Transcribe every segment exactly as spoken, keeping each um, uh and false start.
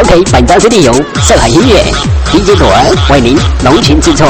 OK， 本张 C D 由上海音乐 D J 朵儿为您浓情制作。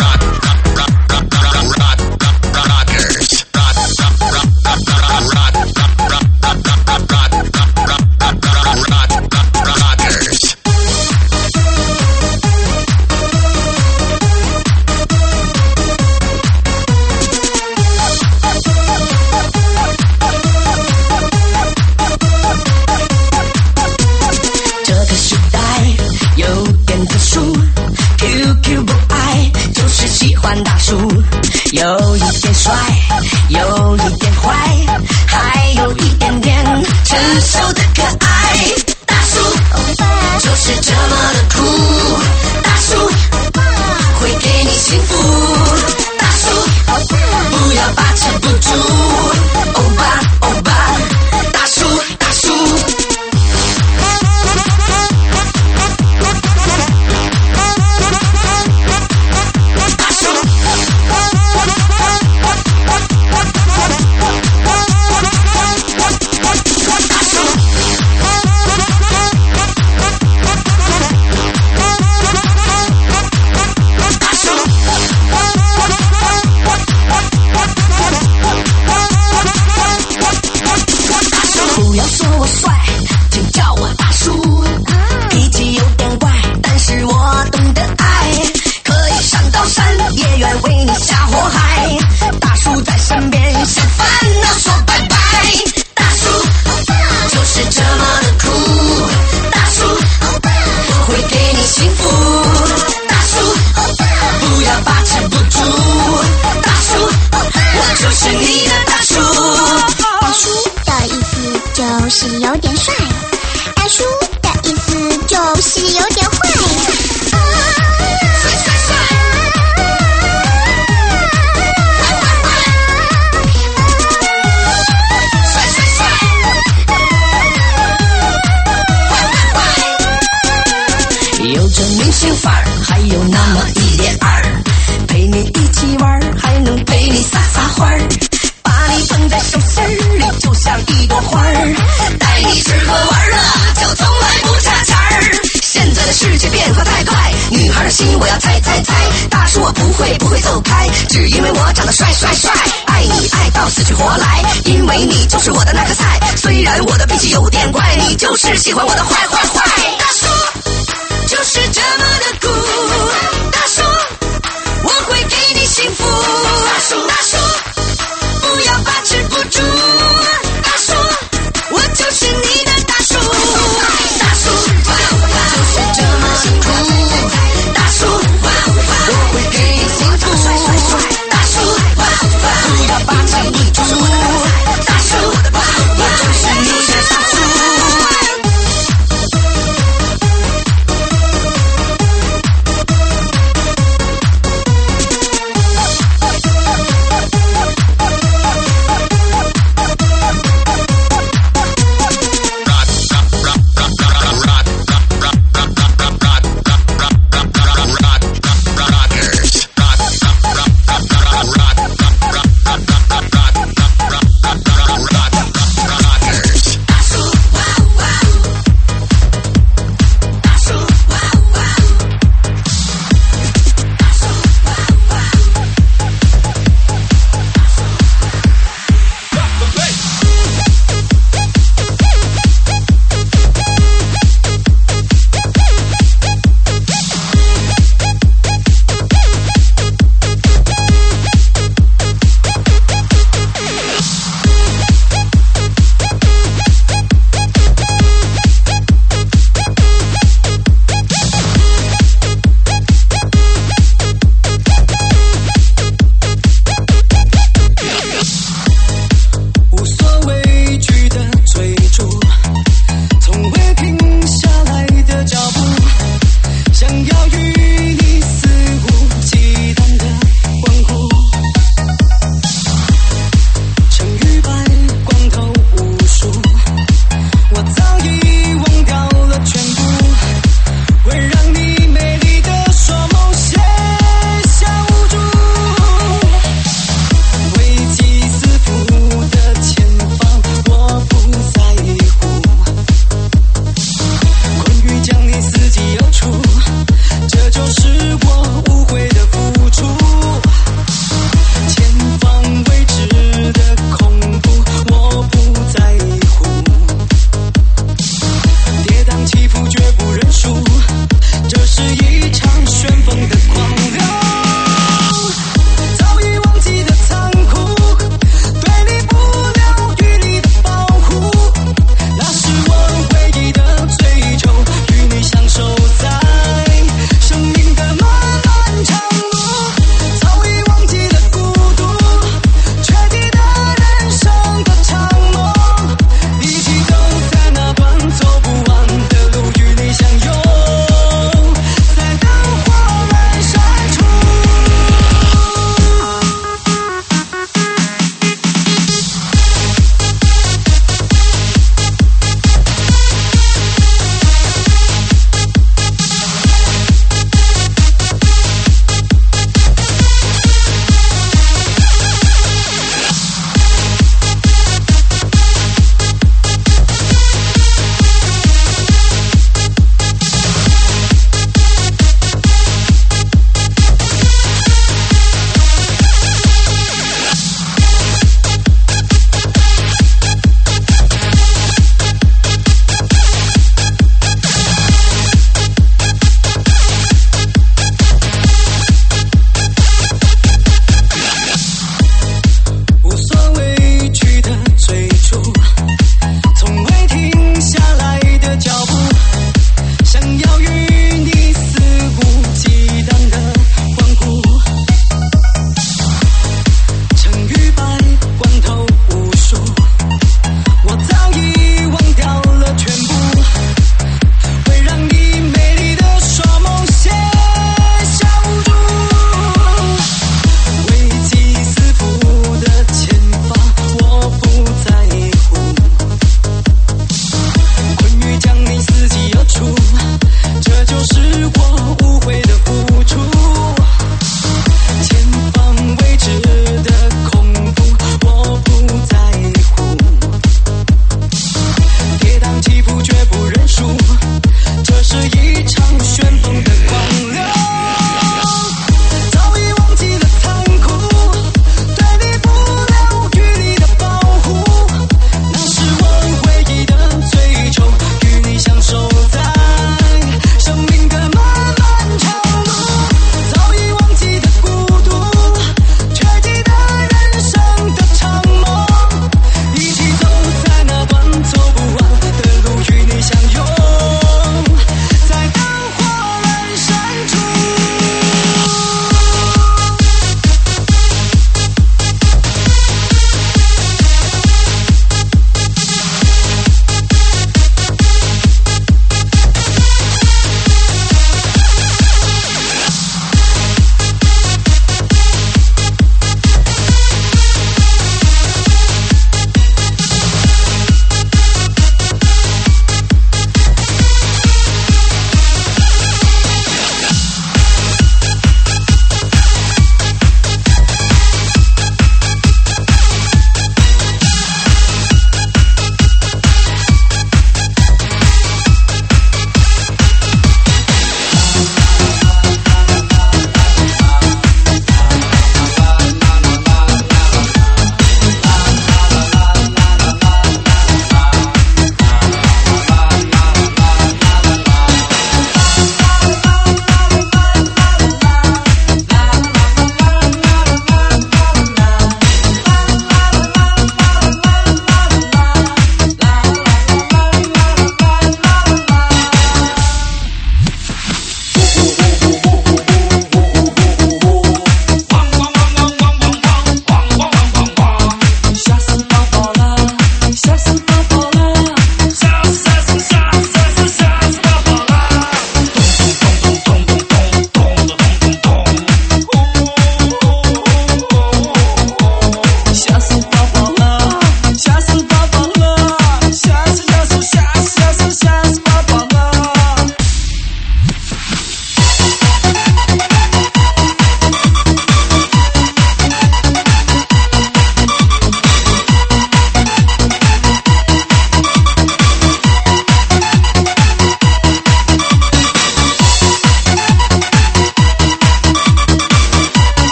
有一点帅，有一点坏，还有一点点成熟的可爱。大叔就是这么的酷，大叔会给你幸福，大叔不要把持不住，欧巴欧巴，大叔大叔。 就是有点帅，大叔的意思就是有点坏。啊、 帅帅帅！帅帅帅！坏坏坏！有着明星范儿，还有那么一点二，陪你一起玩，还能陪你撒撒欢儿。你捧在手心里，就像一朵花儿，带你吃喝玩乐，就从来不差钱儿。现在的世界变化太快，女孩的心我要猜猜猜。大叔我不会不会走开，只因为我长得帅帅帅，爱你爱到死去活来，因为你就是我的那颗菜。虽然我的脾气有点怪，你就是喜欢我的坏坏坏。大叔就是这么的酷，大叔我会给你幸福，大叔大叔。不要把持不住，大叔，我就是你的大叔，大叔，就是这么酷，大叔，我会给你幸福，大叔，不要把持不住，大叔，我就是你的大叔。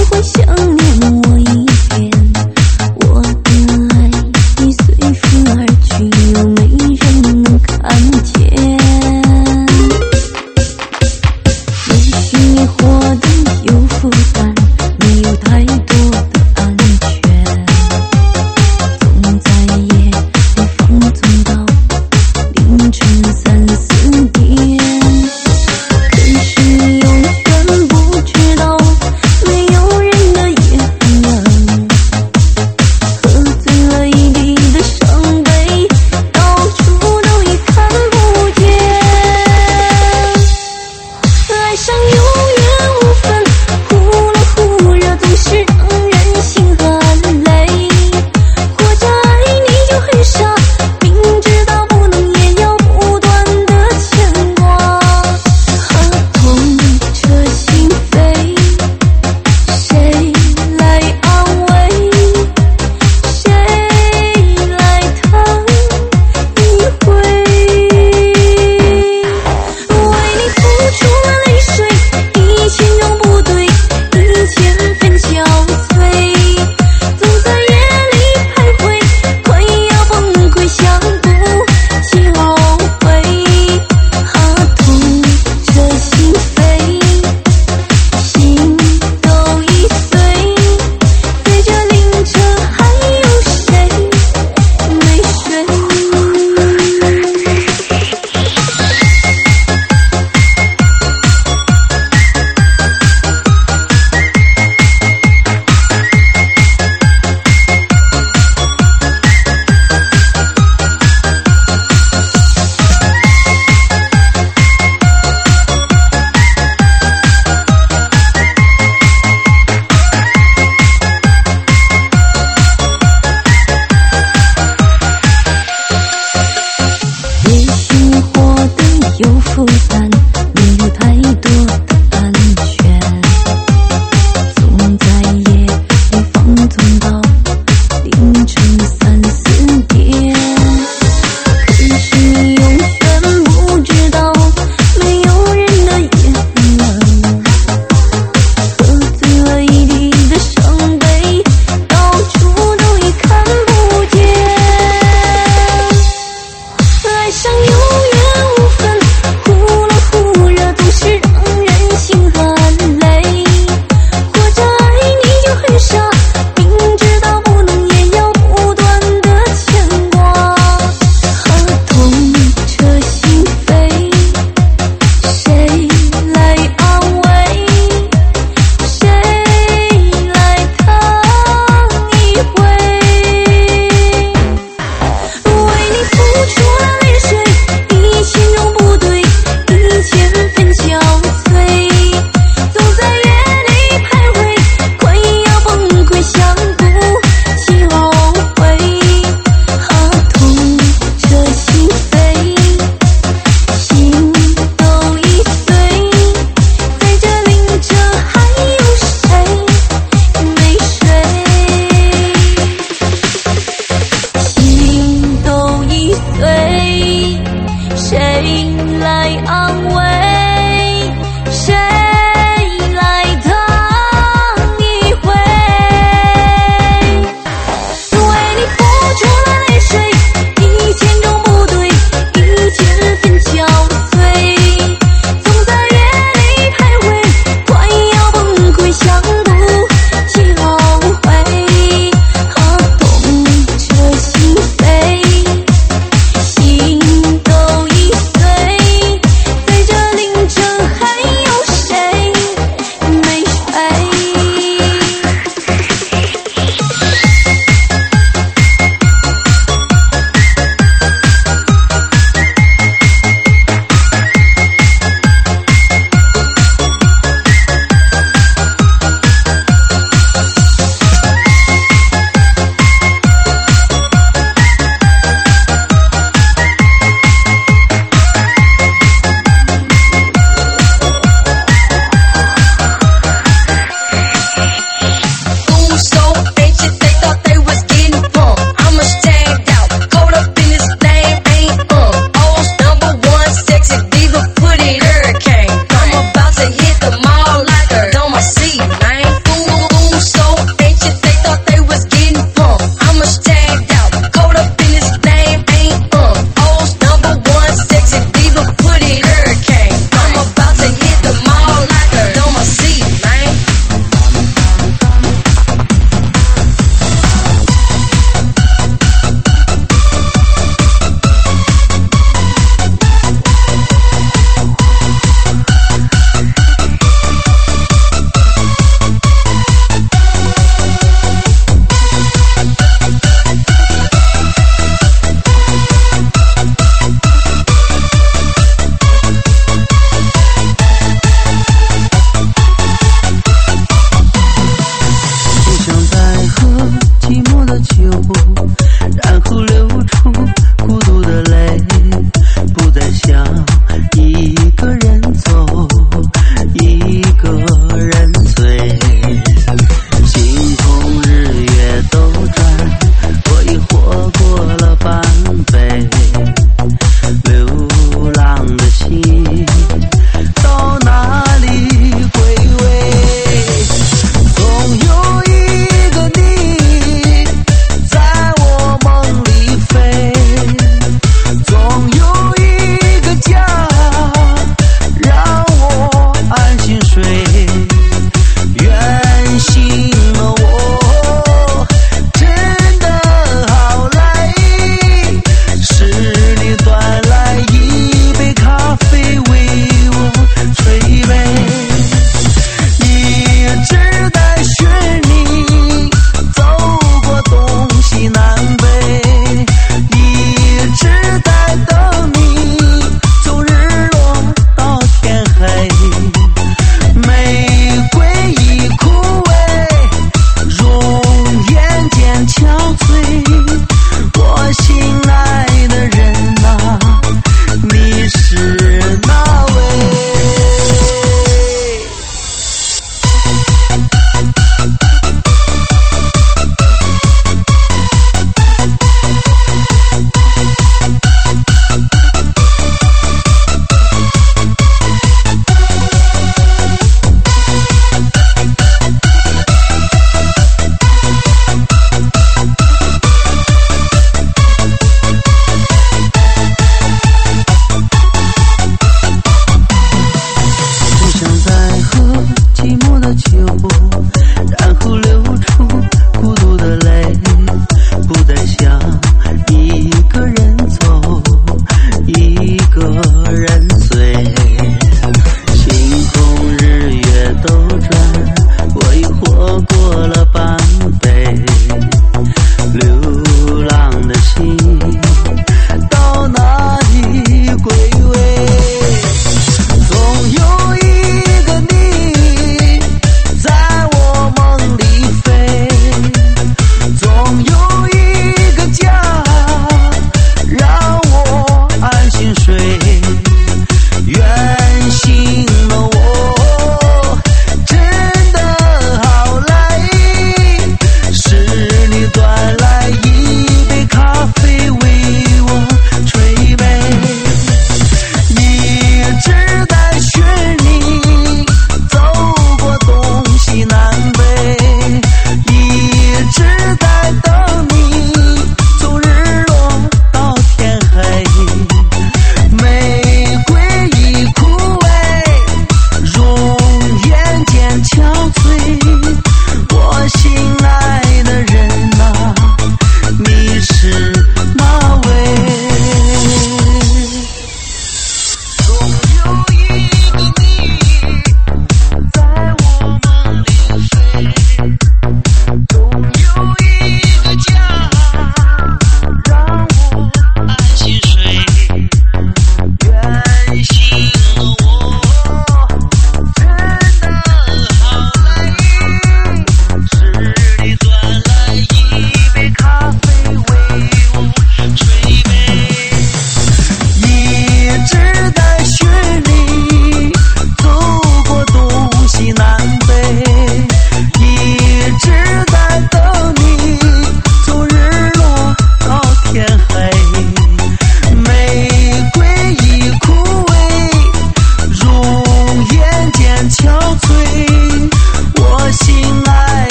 会想念我一遍。我的爱已随风而去，又没人能看见。也许你活得有负担，没有太多的安全，总在夜里放纵到凌晨三四点。可是你永远不知道，没有人的夜很冷，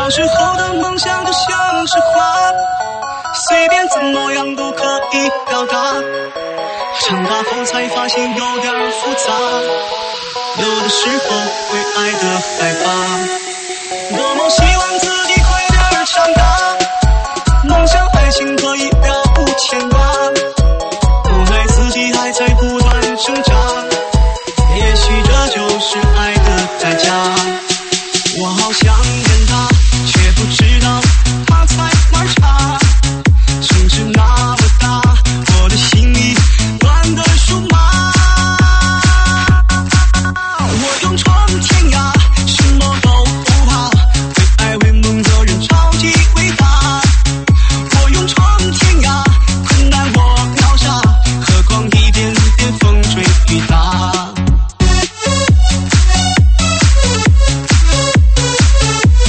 小时候的梦想就像是花，随便怎么样都可以表达。长大后才发现有点复杂，有的时候会爱得害怕。多么希望自己快点长大，梦想爱情可以了无牵挂。无奈自己还在不断挣扎，也许这就是爱的代价。我好想跟他，却不知道他在哪儿查。城市那么大，我的心里乱的数码。我勇闯天涯，什么都不怕，为爱为梦的人超级伟大。我勇闯天涯，困难我秒杀，何况一点点风吹雨打。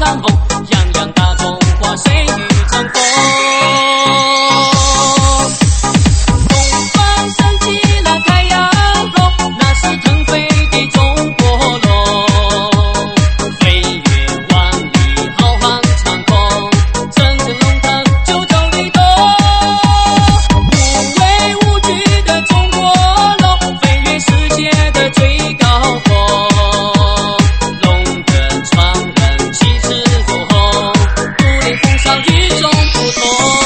长虹，洋洋大中华，谁与争锋？东方升起了太阳红，那是腾飞的中国龙，飞越万里，浩瀚长空，层层龙腾，九州立冬。无畏无惧的中国龙，飞越世界的最高峰。龙的传人气势如虹，独领风骚与众不同。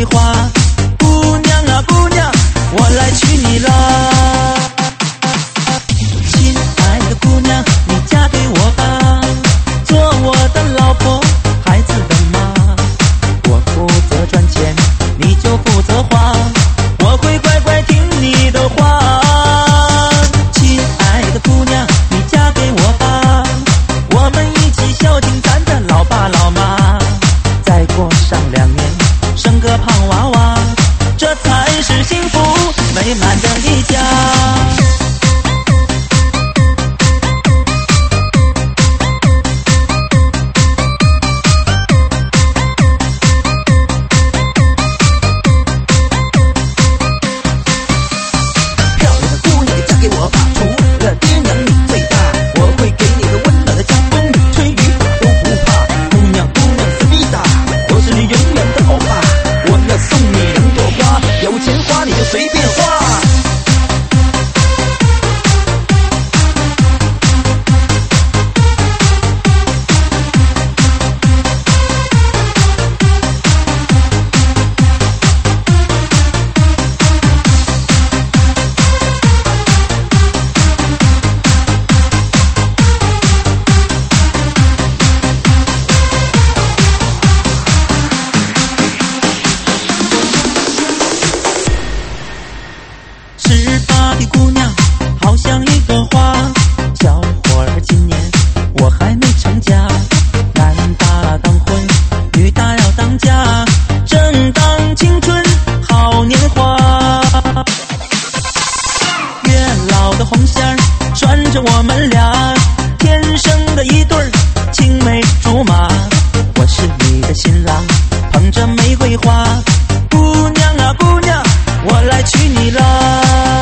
花。姑娘啊姑娘，我来娶你啦！亲爱的姑娘，你嫁给我吧，做我的老婆，孩子的妈。我负责赚钱，你就负责花，我会乖乖听你的话。亲爱的姑娘，你嫁给我吧，我们一起孝敬咱的老爸老妈，再过上两年生个胖娃娃，这才是幸福美满的一家。漂亮的姑娘，你嫁给我吧，除了爹娘你最大，我会给你个温暖的家，风雨吹雨打都不怕。姑娘姑娘思密达，我是你永远的欧巴，我要送你两朵花，有钱花你就随便花。十八的姑娘好像一朵花，小伙儿今年我还没成家，男大当婚，女大要当家，正当青春好年华。月老的红线儿拴着我们俩，天生的一对儿青梅竹马。我是你的新郎，捧着玫瑰花，姑娘啊姑娘，我来娶你啦！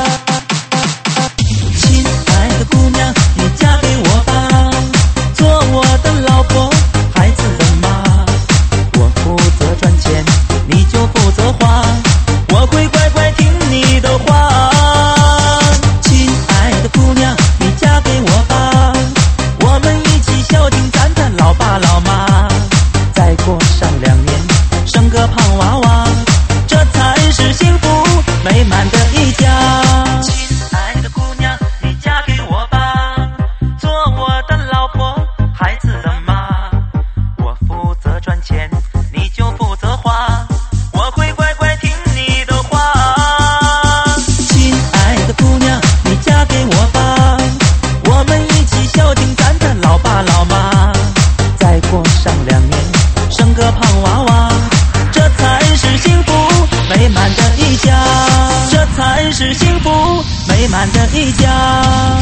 亲爱的姑娘，你嫁给我吧，做我的老婆，孩子的妈。我负责赚钱，你就负责花，我会乖乖听你的话。亲爱的姑娘，你嫁给我吧，我们一起孝敬咱的老爸老妈，再过上两年生个胖娃娃，这才是幸福美满的一家。亲爱的姑娘，你嫁给我吧，做我的老婆，孩子的妈。我负责赚钱，你就负责花，我会乖乖听你的话。亲爱的姑娘，你嫁给我吧，我们一起孝敬咱的老爸老妈，再过上两年生个胖娃娃，这才是幸福美满的一家，这才是幸福美满的一家。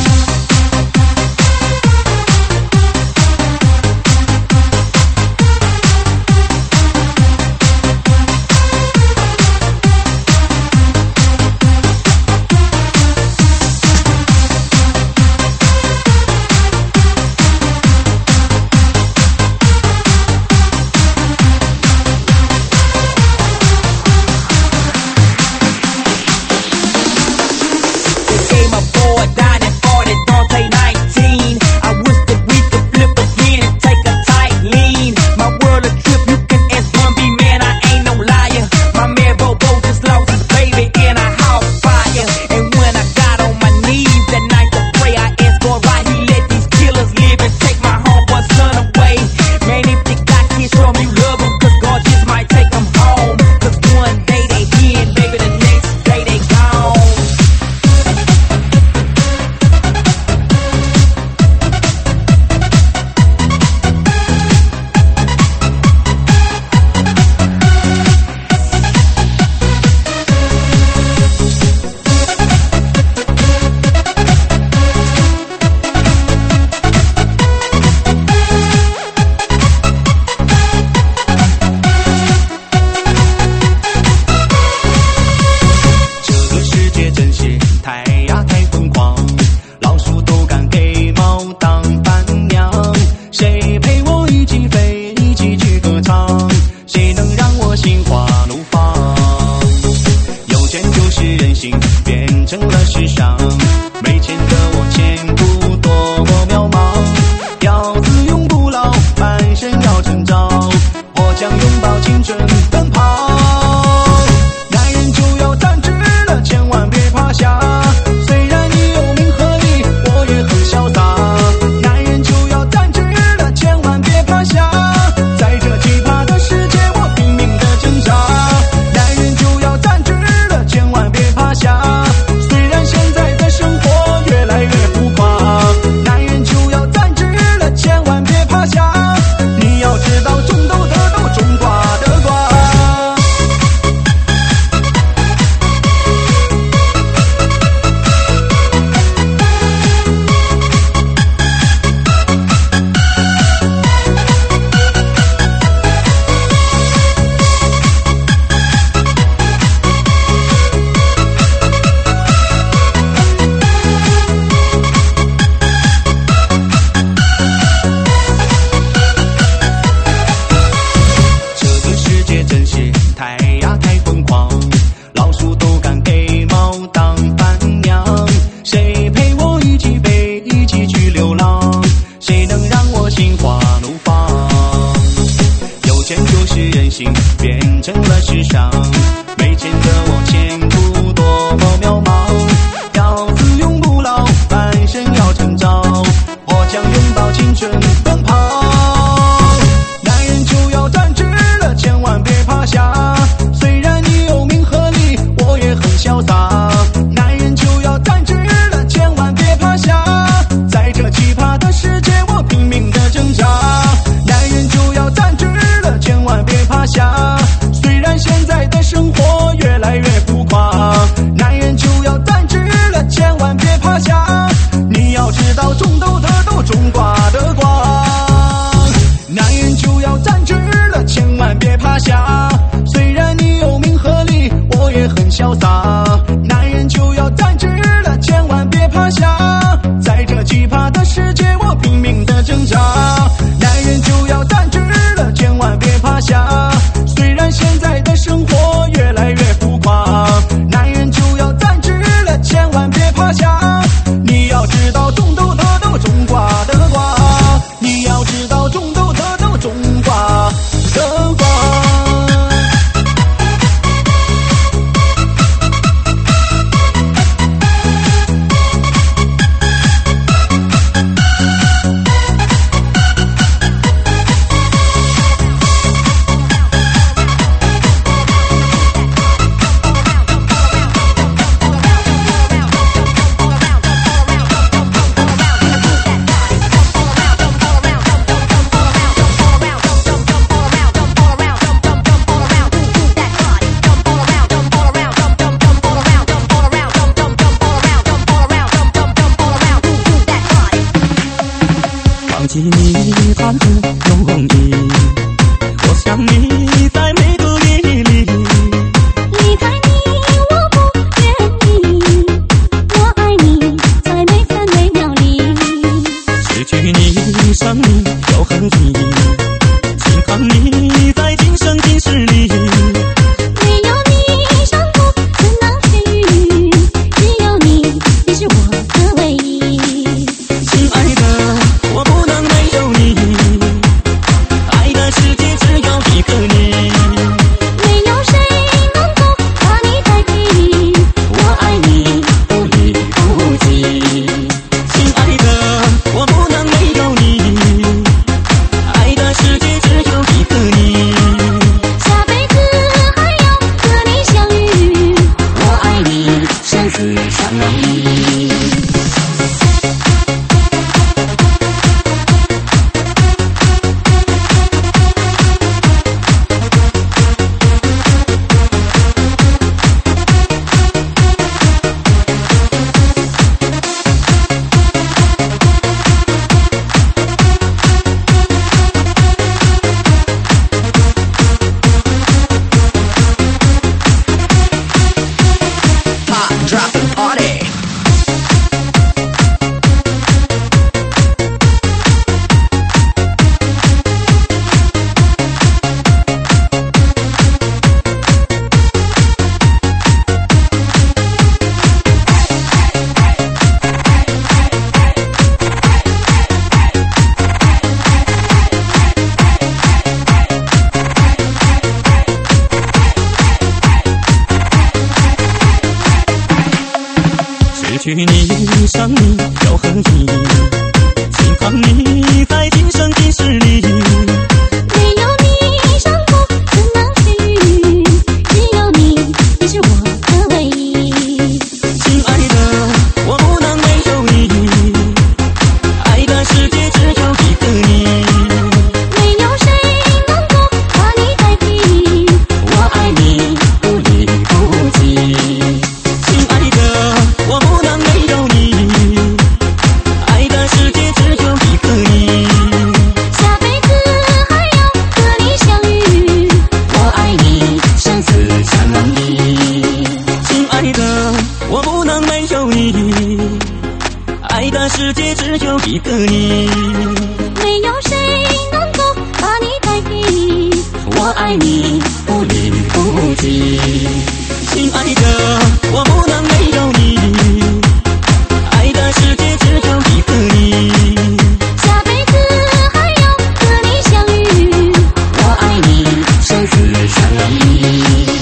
世上，没钱的我前途多么渺茫。要自永不老，半生要成长，我将拥抱青春奔跑。男人就要站直了，千万别趴下，虽然你有名和利，我也很潇洒。男人就要站直了，千万别趴下，在这奇葩的世界我拼命的挣扎。男人就要站直了，千万别趴下，虽然现在的生活越来越浮夸。男人就要站直了，千万别趴下，你要知道种豆的豆，种瓜的瓜。男人就要站直了，千万别趴下，虽然你有名和利，我也很潇洒。男人就要站直了，千万别趴下，在这奇葩的世界我拼命的挣扎。男人就要站直了，千万别趴下，虽然现在的生活越来越浮夸。男人就要站直了，千万别趴下，你要知道种豆的豆，种瓜的瓜，你要知道种豆的豆，种瓜的瓜。 忘记你谈何容易，我想你在每个夜里。 离开你我不愿意，我爱你在每分每秒里。 失去你生命又何意，心疼你在今生今世里。 没有你伤口怎能痊愈，只有你，你是我的唯一。 亲爱的，我不能没有你，爱的世界只有一个你。 没有谁能够把你代替，我爱你不离不弃。 亲爱的，我不能没有你，爱的世界只有一个你。 下辈子还要和你相遇， 我爱你，生死相依。 失去你生命又何意，心疼你在今生今世里。 没有你伤口怎能痊愈，只有你，你是我的唯一。 亲爱的，我不能没有你，爱的世界只有一个你。 没有谁能够把你代替， 我爱你，不离不弃。 亲爱的，我不能没有你，爱的世界只有一个你。 下辈子还要和你相遇， 我爱你，生死相依。 亲爱的，我不能没有你，爱的世界只有一个你。 没有谁能够把你代替， 我爱你，不离不弃。 亲爱的，我不能没有你，爱的世界只有一个你。 下辈子还要和你相遇， 我爱你，生死相依。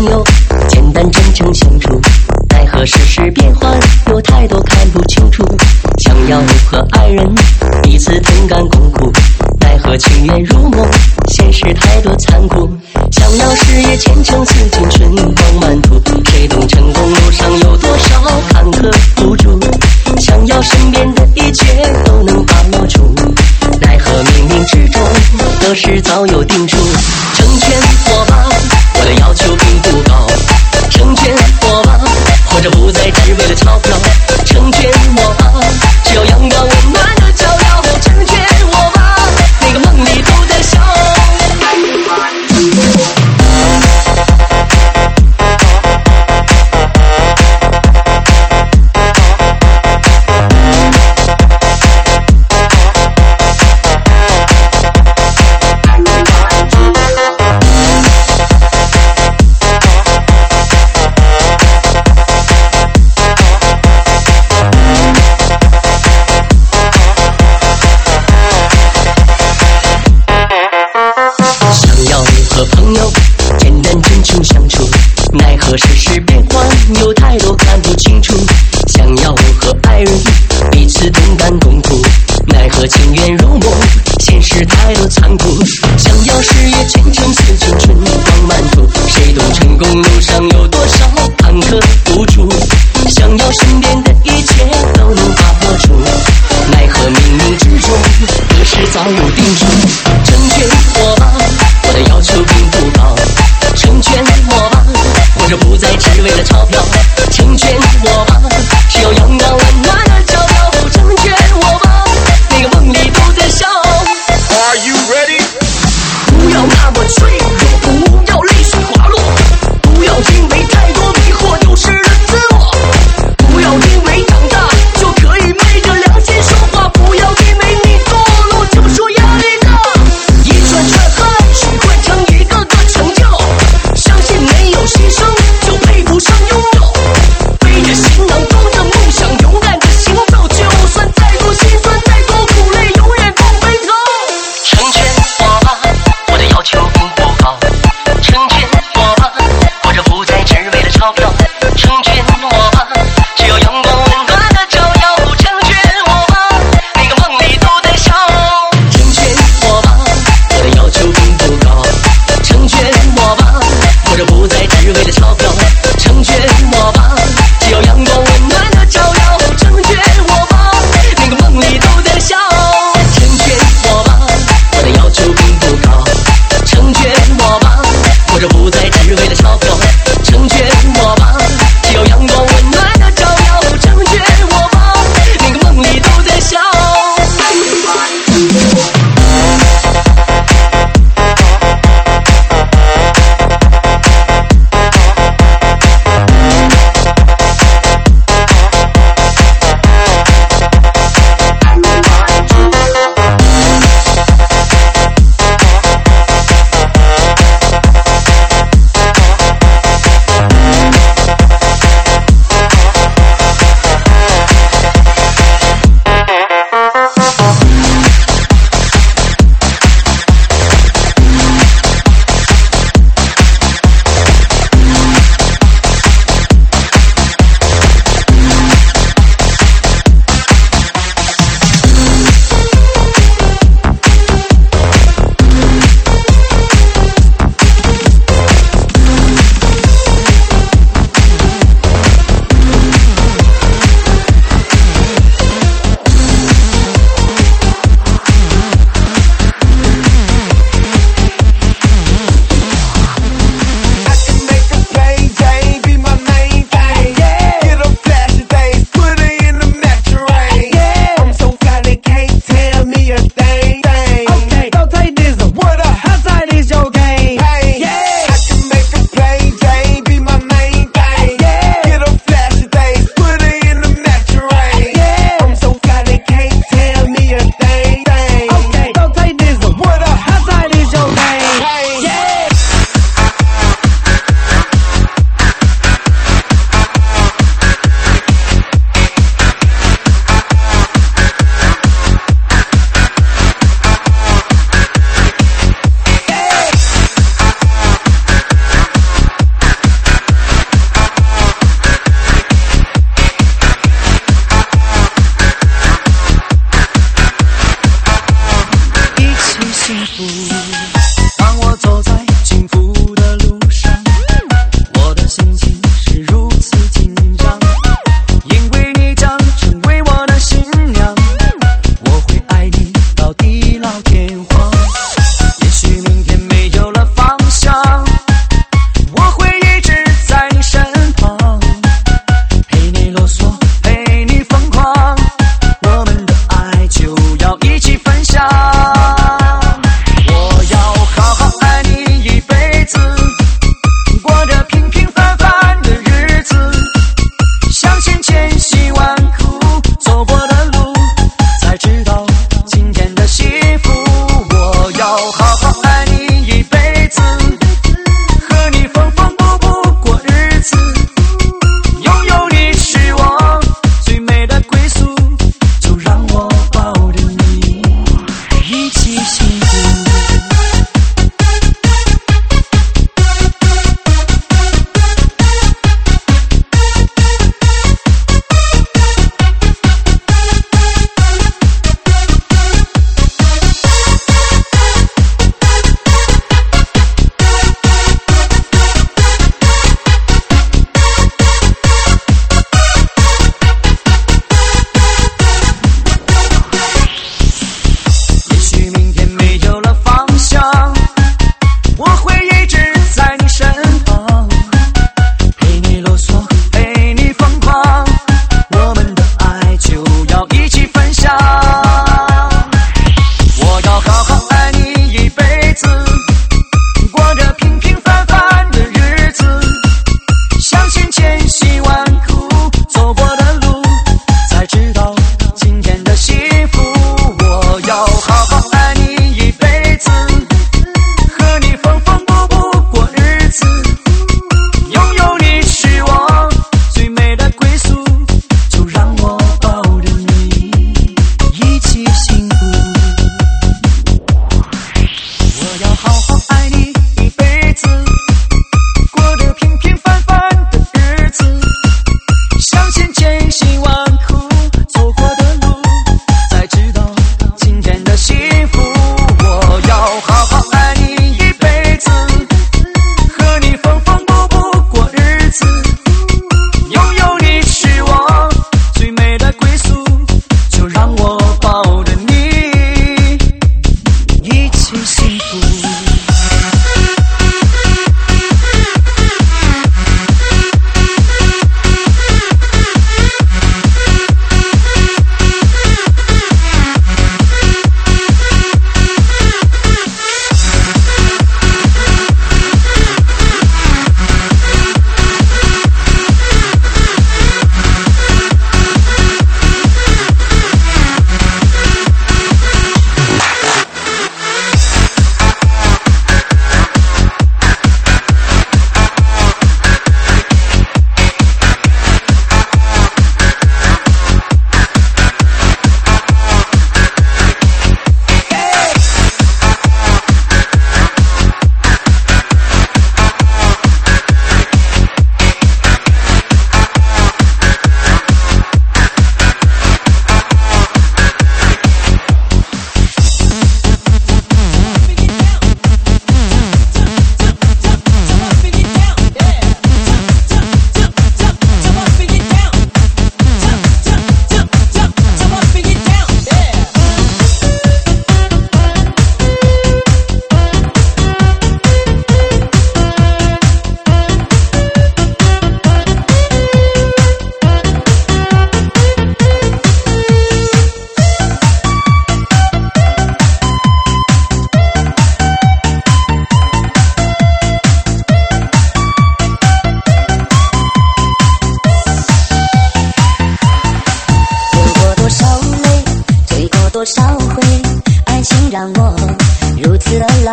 朋友，简单真诚相处，奈何世事变幻，有太多看不清楚。想要和爱人彼此同甘共苦，奈何情缘如梦，现实太多残酷。想要事业前程似锦，春光满途，谁懂成功路上有多少坎坷无助？想要身边的一切都能把握住，奈何冥冥之中得失早有定数。成全我吧，我的要求并不高，成全我吧，活着不再只为了钞票，成全我吧，只要阳光温暖的照耀，成全我吧，那个梦里都在笑。奈何世事变幻，有太多看不清楚。想要和爱人彼此同甘共苦，奈何情缘如梦，现实太多残酷。想要事业前程似锦，春光满途，谁懂成功路上有多少坎坷无助？想要身边的一切都能把握住，奈何冥冥之中得失早有定数。成全我吧，我的要求并不高，成全我吧，活着不再只为了钞票，成全我吧，只要阳光温暖的照耀，成全我吧，那个梦里都在笑。 Are you ready？ 不要那么脆弱，不要泪水滑落，不要因为太多迷惑丢失了自我，不要因为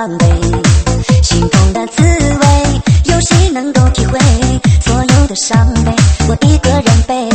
伤悲，心痛的滋味，有谁能够体会？所有的伤悲，我一个人背。